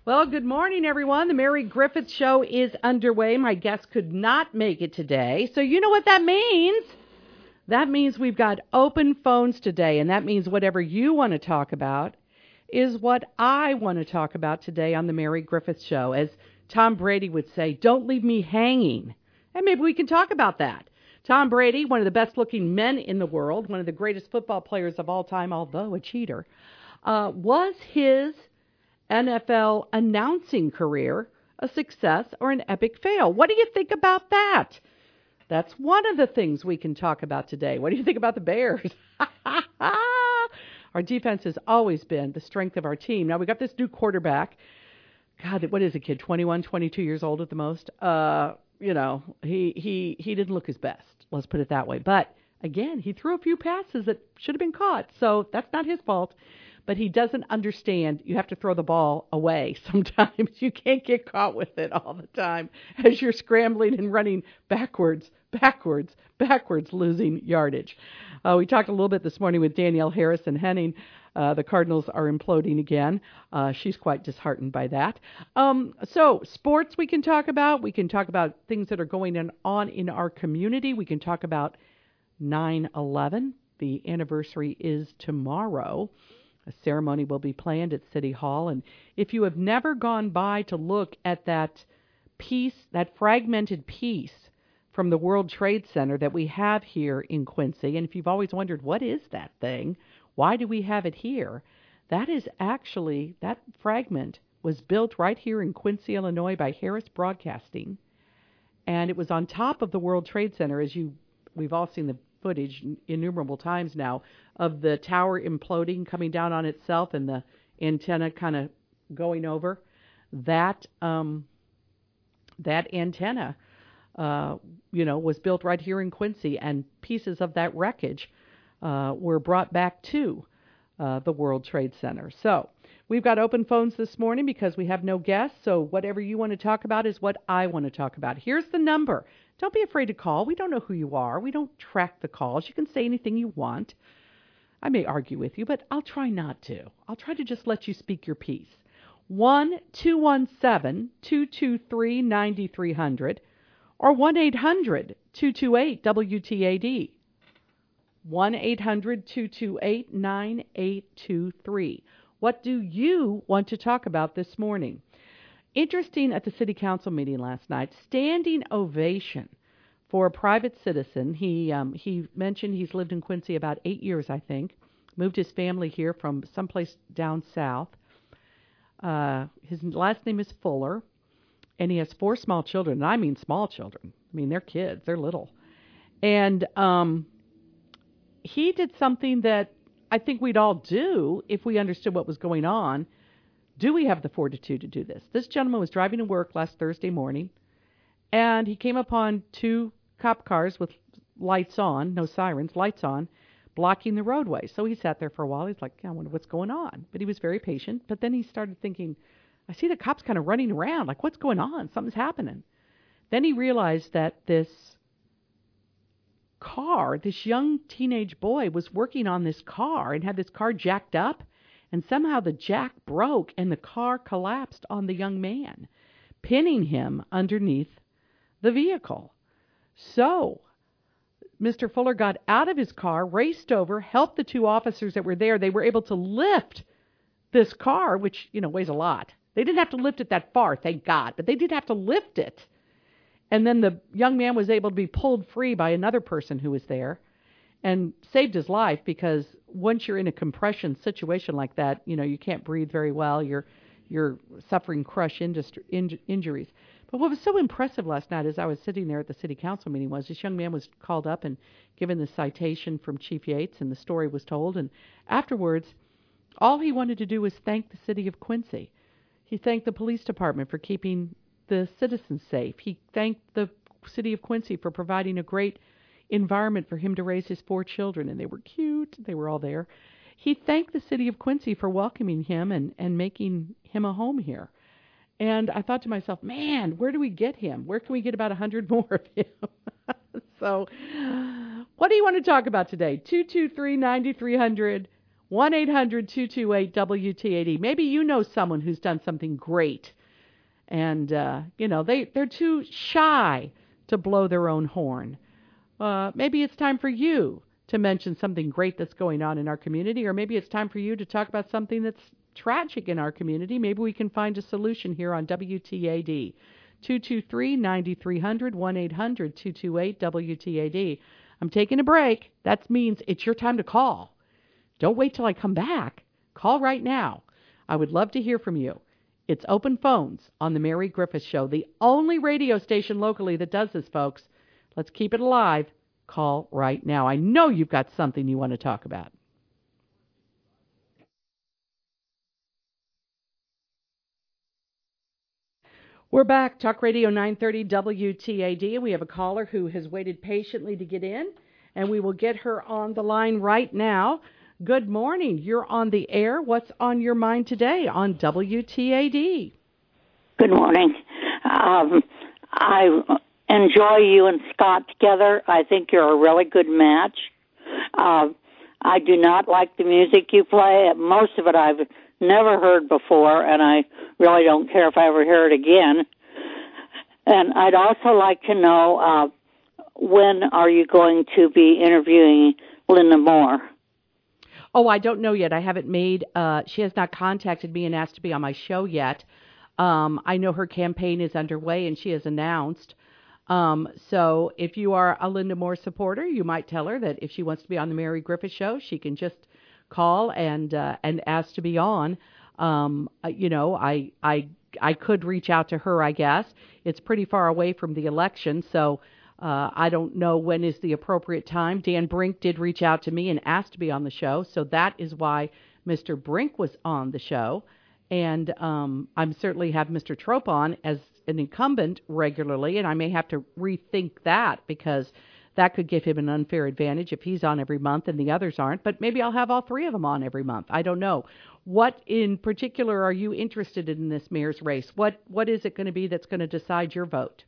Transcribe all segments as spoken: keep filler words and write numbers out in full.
Well, good morning, everyone. The Mary Griffith Show is underway. My guest could not make it today. So you know what that means? That means we've got open phones today, and that means whatever you want to talk about is what I want to talk about today on the Mary Griffith Show. As Tom Brady would say, don't leave me hanging. And maybe we can talk about that. Tom Brady, one of the best-looking men in the world, one of the greatest football players of all time, although a cheater, uh, was his N F L announcing career a success or an epic fail? What do you think about that? That's one of the things we can talk about today. What do you think about the Bears? Our defense has always been the strength of our team. Now, we got this new quarterback. God, what is a kid, twenty-one, twenty-two years old at the most? Uh, you know, he, he, he didn't look his best. Let's put it that way. But, again, he threw a few passes that should have been caught, so that's not his fault. But he doesn't understand you have to throw the ball away sometimes. You can't get caught with it all the time as you're scrambling and running backwards, backwards, backwards, losing yardage. Uh, we talked a little bit this morning with Danielle Harrison-Henning. Uh, the Cardinals are imploding again. Uh, she's quite disheartened by that. Um, so sports we can talk about. We can talk about things that are going on in our community. We can talk about nine eleven. The anniversary is tomorrow. A ceremony will be planned at City Hall, and if you have never gone by to look at that piece, that fragmented piece from the World Trade Center that we have here in Quincy, and if you've always wondered, what is that thing? Why do we have it here? That is actually, that fragment was built right here in Quincy, Illinois by Harris Broadcasting, and it was on top of the World Trade Center, as you, we've all seen the footage innumerable times now of the tower imploding, coming down on itself, and the antenna kind of going over. That um, that antenna, uh, you know, was built right here in Quincy, and pieces of that wreckage uh, were brought back to uh, the World Trade Center. So we've got open phones this morning because we have no guests. So whatever you want to talk about is what I want to talk about. Here's the number. Don't be afraid to call. We don't know who you are. We don't track the calls. You can say anything you want. I may argue with you, but I'll try not to. I'll try to just let you speak your piece. one two one seven, two two three, nine three hundred or one eight hundred, two two eight, W T A D. one eight hundred, two two eight, nine eight two three. What do you want to talk about this morning? Interesting, at the city council meeting last night, standing ovation for a private citizen. He um, he mentioned he's lived in Quincy about eight years, I think. Moved his family here from someplace down south. Uh, his last name is Fuller, and he has four small children. And I mean small children. I mean, they're kids. They're little. And um, he did something that I think we'd all do if we understood what was going on. Do we have the fortitude to do this? This gentleman was driving to work last Thursday morning, and he came upon two cop cars with lights on, no sirens, lights on, blocking the roadway. So he sat there for a while. He's like, I wonder what's going on. But he was very patient. But then he started thinking, I see the cops kind of running around. Like, what's going on? Something's happening. Then he realized that this car, this young teenage boy, was working on this car and had this car jacked up. And somehow the jack broke and the car collapsed on the young man, pinning him underneath the vehicle. So Mister Fuller got out of his car, raced over, helped the two officers that were there. They were able to lift this car, which, you know, weighs a lot. They didn't have to lift it that far, thank God, but they did have to lift it. And then the young man was able to be pulled free by another person who was there and saved his life, because once you're in a compression situation like that, you know, you can't breathe very well. You're you're suffering crush industry, in, injuries. But what was so impressive last night as I was sitting there at the city council meeting was this young man was called up and given the citation from Chief Yates, and the story was told. And afterwards, all he wanted to do was thank the city of Quincy. He thanked the police department for keeping the citizens safe. He thanked the city of Quincy for providing a great environment for him to raise his four children, and they were cute. They were all there. He thanked the city of Quincy for welcoming him and, and making him a home here. And I thought to myself, man, where do we get him? Where can we get about a hundred more of him? So what do you want to talk about today? two two three, nine three hundred, one eight hundred two two eight W T A D. Maybe you know someone who's done something great. And, uh, you know, they, they're too shy to blow their own horn. Uh, maybe it's time for you to mention something great that's going on in our community, or maybe it's time for you to talk about something that's tragic in our community. Maybe we can find a solution here on W T A D. two two three, nine three zero zero, one eight hundred two two eight W T A D. I'm taking a break. That means it's your time to call. Don't wait till I come back. Call right now. I would love to hear from you. It's open phones on the Mary Griffith Show, the only radio station locally that does this, folks. Let's keep it alive. Call right now. I know you've got something you want to talk about. We're back. Talk Radio nine thirty W T A D, and we have a caller who has waited patiently to get in, and we will get her on the line right now. Good morning. You're on the air. What's on your mind today on W T A D? Good morning. Um, I enjoy you and Scott together. I think you're a really good match. Uh, I do not like the music you play. Most of it I've never heard before, and I really don't care if I ever hear it again. And I'd also like to know, uh, when are you going to be interviewing Linda Moore? Oh, I don't know yet. I haven't made, uh, she has not contacted me and asked to be on my show yet. Um, I know her campaign is underway and she has announced. Um, so if you are a Linda Moore supporter, you might tell her that if she wants to be on the Mary Griffith Show, she can just call and, uh, and ask to be on. Um, you know, I, I, I could reach out to her, I guess. It's pretty far away from the election, so Uh, I don't know when is the appropriate time. Dan Brink did reach out to me and asked to be on the show, so that is why Mister Brink was on the show. And um, I'm certainly have Mister Trope on as an incumbent regularly, and I may have to rethink that because that could give him an unfair advantage if he's on every month and the others aren't. But maybe I'll have all three of them on every month. I don't know. What in particular are you interested in this mayor's race? What What is it going to be that's going to decide your vote?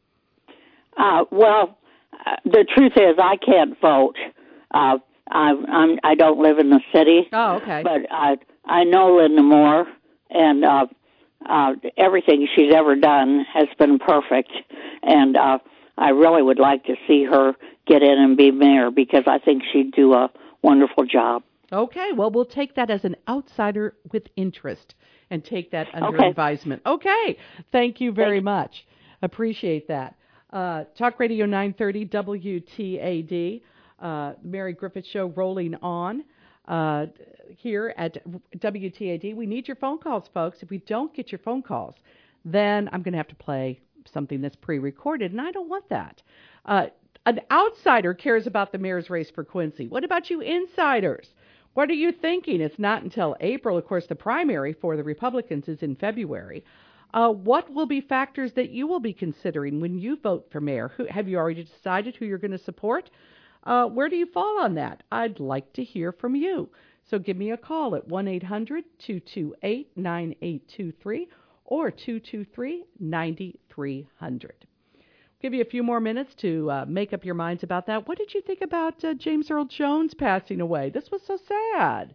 Uh, well, uh, the truth is I can't vote. Uh, I, I'm, I don't live in the city. Oh, okay. But I, I know Linda Moore, and uh, uh, everything she's ever done has been perfect. And uh, I really would like to see her get in and be mayor because I think she'd do a wonderful job. Okay, well, we'll take that as an outsider with interest and take that under okay. advisement. Okay, thank you very Thanks. much. Appreciate that. Uh, Talk Radio nine thirty W T A D, uh, Mary Griffith Show rolling on uh, here at W T A D. We need your phone calls, folks. If we don't get your phone calls, then I'm going to have to play something that's pre-recorded, and I don't want that. Uh, an outsider cares about the mayor's race for Quincy. What about you insiders? What are you thinking? It's not until April. Of course, the primary for the Republicans is in February. Uh, what will be factors that you will be considering when you vote for mayor? Who, have you already decided who you're going to support? Uh, where do you fall on that? I'd like to hear from you. So give me a call at one eight hundred two two eight nine eight two three or two two three nine three hundred. Give you a few more minutes to uh, make up your minds about that. What did you think about uh, James Earl Jones passing away? This was so sad.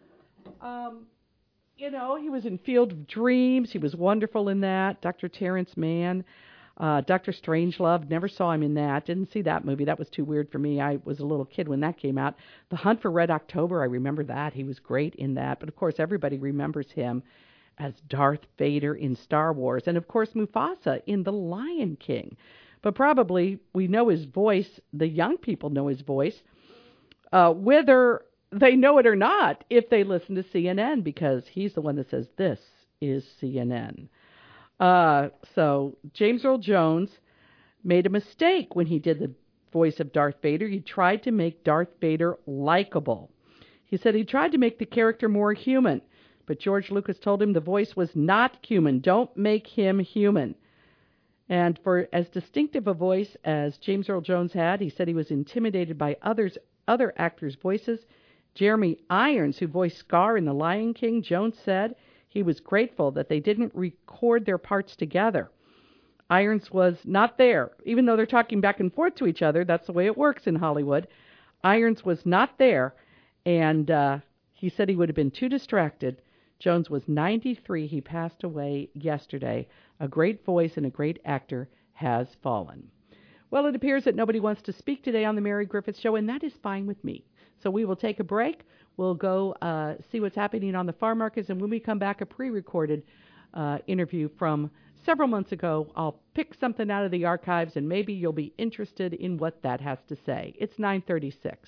Um... You know, he was in Field of Dreams. He was wonderful in that. Doctor Terrence Mann, uh, Doctor Strangelove. Never saw him in that. Didn't see that movie. That was too weird for me. I was a little kid when that came out. The Hunt for Red October, I remember that. He was great in that. But, of course, everybody remembers him as Darth Vader in Star Wars. And, of course, Mufasa in The Lion King. But probably we know his voice. The young people know his voice. Uh, whether they know it or not if they listen to C N N, because he's the one that says, this is C N N. Uh, so James Earl Jones made a mistake when he did the voice of Darth Vader. He tried to make Darth Vader likable. He said he tried to make the character more human, but George Lucas told him the voice was not human. Don't make him human. And for as distinctive a voice as James Earl Jones had, he said he was intimidated by others, other actors' voices. Jeremy Irons, who voiced Scar in The Lion King, Jones said he was grateful that they didn't record their parts together. Irons was not there. Even though they're talking back and forth to each other, that's the way it works in Hollywood. Irons was not there, and uh, He said he would have been too distracted. Jones was ninety-three. He passed away yesterday. A great voice and a great actor has fallen. Well, it appears that nobody wants to speak today on the Mary Griffith Show, and that is fine with me. So we will take a break. We'll go uh, see what's happening on the farm markets, and when we come back, a pre-recorded uh, interview from several months ago. I'll pick something out of the archives, and maybe you'll be interested in what that has to say. It's nine thirty-six.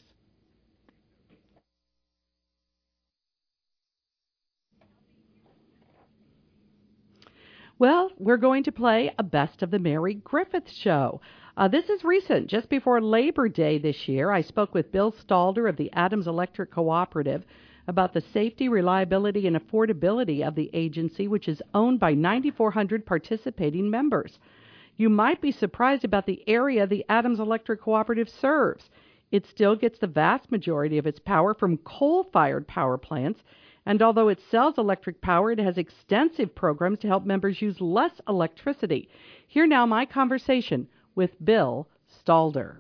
Well, we're going to play a Best of the Mary Griffith Show. Uh, this is recent. Just before Labor Day this year, I spoke with Bill Stalder of the Adams Electric Cooperative about the safety, reliability, and affordability of the agency, which is owned by nine thousand four hundred participating members. You might be surprised about the area the Adams Electric Cooperative serves. It still gets the vast majority of its power from coal-fired power plants, and although it sells electric power, it has extensive programs to help members use less electricity. Hear now my conversation with Bill Stalder.